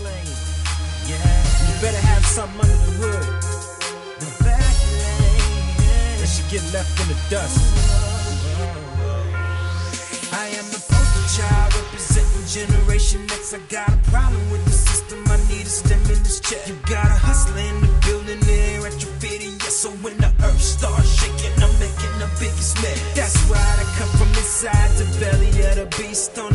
lane. Yeah, you better have something under the hood. The back lane. That should get left in the dust. I am the poster child representing Generation X. I got a problem with the system. I need a stem in this check. You got a hustler in the building there retrofitting. Yes, so when the earth starts shaking, I'm making the biggest mess. That's why I come from inside the belly of the beast.